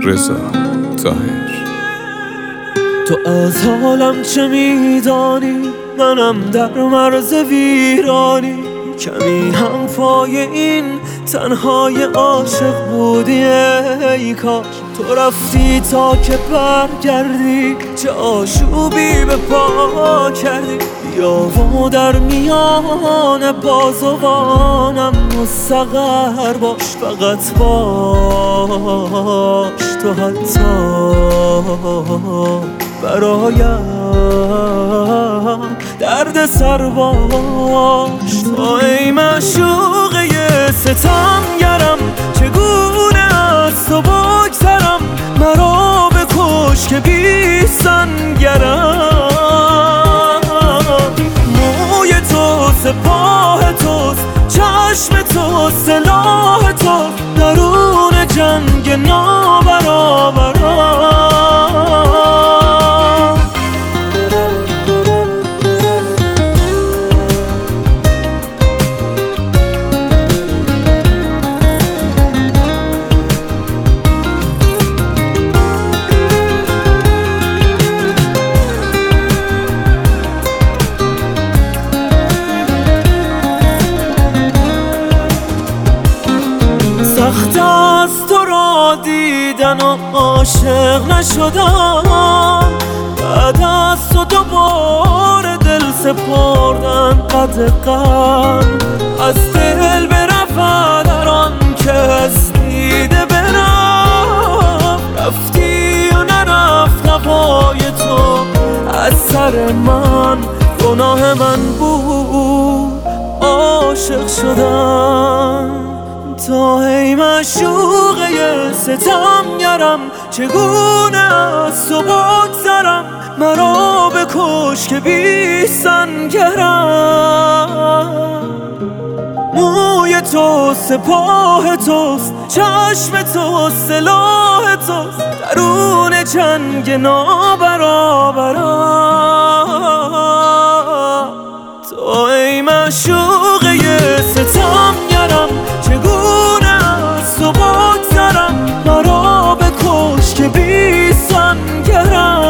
رضا طاهر. تو از حالم چه میدانی؟ منم در مرز ویرانی، کمی هم پای این تنهای عاشق بودی. ای کاش تو رفتی تا که برگردی، چه آشوبی به پا کردی. بیا و در میان بازوانم مستقر باش، فقط باش تو حتی برایم درد سر باش. تو ای معشوقه ستمگرم، چگونه از تو بگذرم؟ مرا بکش که بی سنگرم. موی تو سپاه توست، چشم تو سلاح تو، درون جنگ نابرابرم. سخت از تو را دیدن و عاشق نشدم، بعد از تو دوباره دل سپردن قدقم. از دل برفت در آن کس دیده برم، رفتی و نرفت هوای تو از سر من. گناه من بود عاشق شدم. تو ای معشوقه ستمگرم، چگونه از تو بگذرم؟ مرا بکش که بی سنگرم. موی تو سپاه توست، چشم تو سلاح توست، درون جنگ نابرابرم. تو ای معشوقه ستمگرم، چگونه از تو بگذرم؟ مرا بکش که بی سنگرم.